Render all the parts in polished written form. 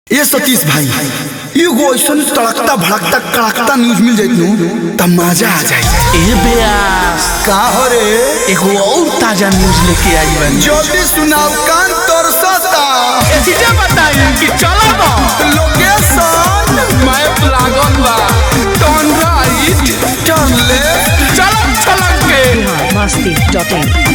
ये सतीश भाई एगो ऐसा तड़कता भड़कता कड़कता न्यूज मिल जाए तब मजा आ जाए। ए बेयास का हो रे? एगो और ताजा न्यूज लेके आई बनी। जल्दी सुनाओ, कान तरसता। चीजें बताई कि चलो ना। लोकेशन मैप लागल बा, टर्न राइट टर्न लेफ्ट, चलक छलक के masti.in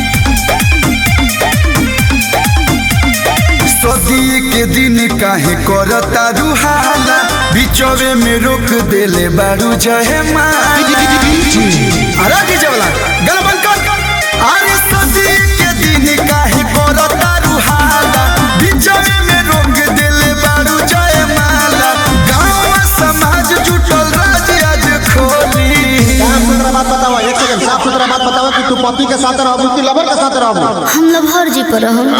सदी के दिन काहे करता रुहाला, बिचवे में रोक देले बारू जहे माला। अरे डीजे वाला गाना बंद कर। अरे सदी के दिन काहे करता रुहाला, बिचवे में रोक देले बारू जहे माला। गांव समाज जुटल राज आज खोली। साफ सुथरा बात बताओ, एक सेकंड साफ सुथरा बात बताओ कि तू पति के साथ रहबू कि लवर के साथ रहबू? हम लभर जी पर हम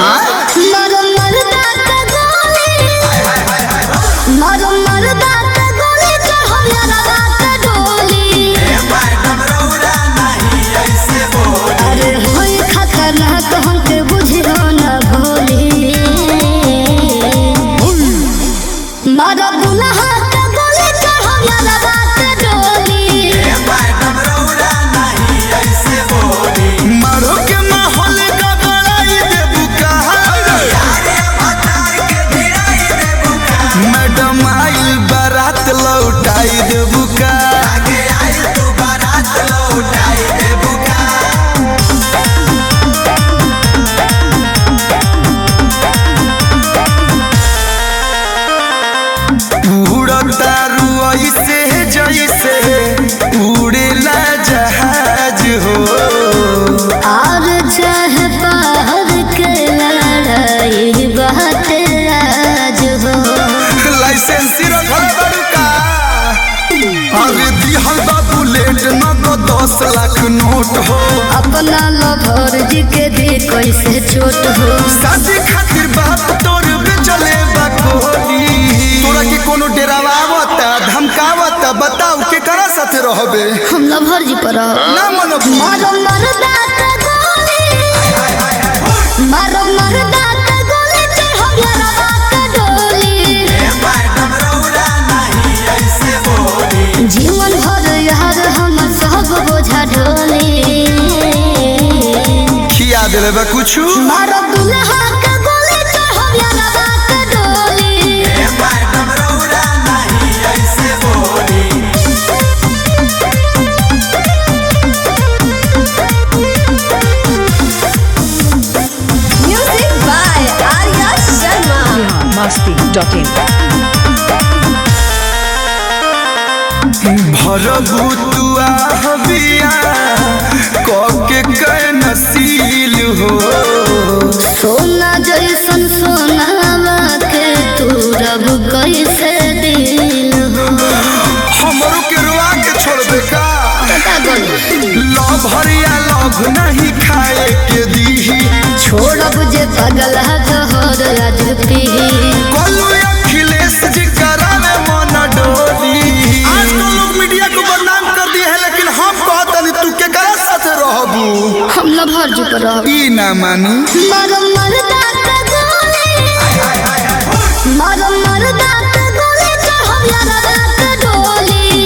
मरदा का गोली चढ़ो यारा रात डोली। अरे होई खतरनाक हमके बुझियो न भोली। मारा दुल्हा का गोली चढ़ो यारा रात डोली। मारो के माहौल का बड़ाई देबू कहा, मैडम आई बारात लौटाई देबू का। उड़ता रुई से जैसे उड़ेला जहाज हो। और चाहे बाहर के लड़ाई बात राज हो। लाइसेंसी रखल बारू का। अरे दिहल बा बुलेट नगद 10 लाख नोट हो। अपना लभर जी के भी कैसे छोट हो। शादी खातिर बाप तोर बेचले बा कोली। तोरा के कोनो डरावता धमकावता, बताओ के करा साथे रहबे? हम लभर जी पर ना मनो मारो मरदा का गोली। मारो मरदा का गोली चढ़ो यारा रात डोली। जीवन भर यार हम सब बोझा ढोली। खिया देले बा कुछु। मारो दुल्हा का गोली चढ़ो यारा रात डोली। Music by Arya Sharma. masti.in भरबू तुआ हबिया कके कै नसील हो। सोना जैसन सोनावा के तू रब कैसे दिल हो। हमरो के रुआ के छोड़बे का? पता गल लव हरिया लव नहीं खाए के दीही। छोड़ब जे पगल जहर आज पी। कोलू अखिलेश जी करावे मन डोली। आजकल लोग मीडिया को बदनाम कर दिए है, लेकिन हम कहतनी तू के करा साथे रहबू? हम लभर जी पर ई ना मानी। मारो मरदा का गोली। मारो मरदा का गोली चढ़ो यारा रात डोली।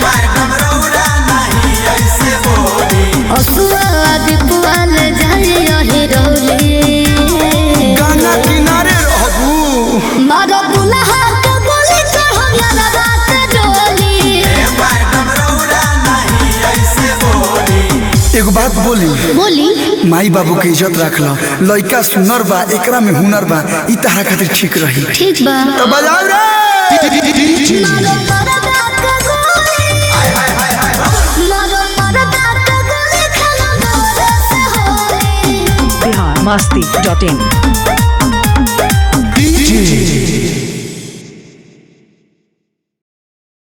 असुआ दीपुआल जाइयो हिरौली। गाना किनारे रहबू। मारो दुल्हा का गोली चढ़ो यारा रात डोली। एगो बात बोली, बोली माई बाबू के इज्जत रख लो। लड़का सुनर बा, एकरा में हुनर बा, ई तहरा खातिर ठीक रही। ठीक बा। तो बजाओ रे। मारो मरदा का गोली। मारो मरदा का गोली खेलो डोरे से होली। masti.in